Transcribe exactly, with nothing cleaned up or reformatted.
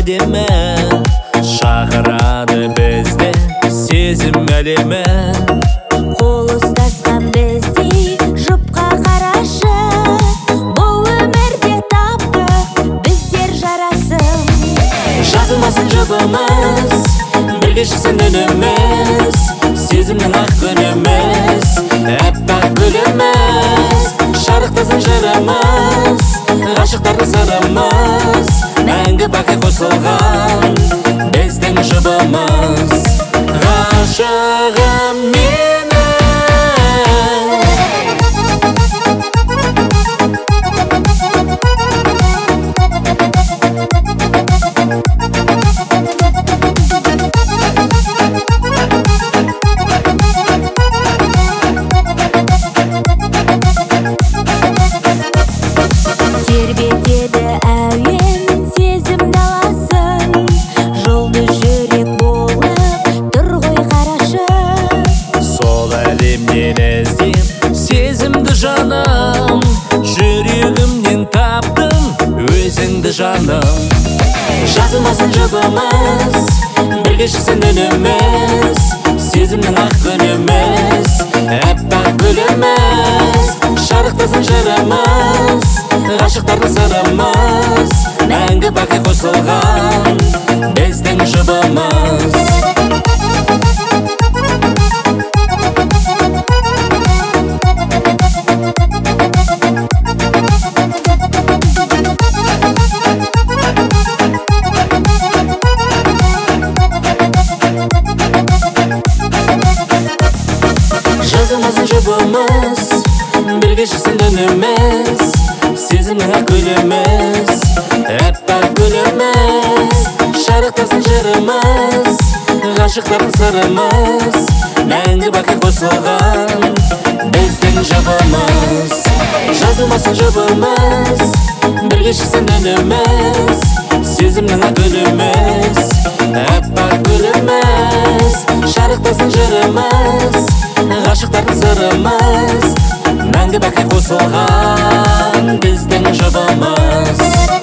әдемі, шақырады бізді сезім әлемі. Қол ұстасқан біздей жұпқа қарашы, бұл өмірде таптық біздер жарасым. Жазылмасын жұбымыз, бірге шықсын үніміз, сезімнің ақ күніміз, әппақ гүліміз. Шарықтасын жырымыз, ғашықтардың сырымыз, мәңгі бақи қосылған біздің жұбымыз. Ғашығым менің, тербетеді әуен сезім даласын, жұлдыз жүрек болып тұр ғой қарашы. сол әлемнен іздеп сезімді жаным, жүрегімнен таптым өзіңді жаным. Жазылмасын жұбымыз, бірге шықсын үніміз, сезімнің ақ күніміз, әппақ гүліміз. Шарықтасын жырымыз, ғашықтардың сырымыз, мәңгі бақи қосылған біздің жұбымыз. Жазылмасын жұбымыз, бірге шықсын үніміз, сезімнің ақ гүліміз, әппақ гүліміз. Шарықтасын жырымыз, ғашықтардың сырымыз, мәңгі бақи қосылған біздің жұбымыз. Жазылмасын жұбымыз, бірге шықсын үніміз, сезімнің ақ гүліміз, әппақ гүліміз. Шарықтасын жырымыз, ғашықтардың сырымыз, мәңгі бақи қосылған біздің жұбымыз.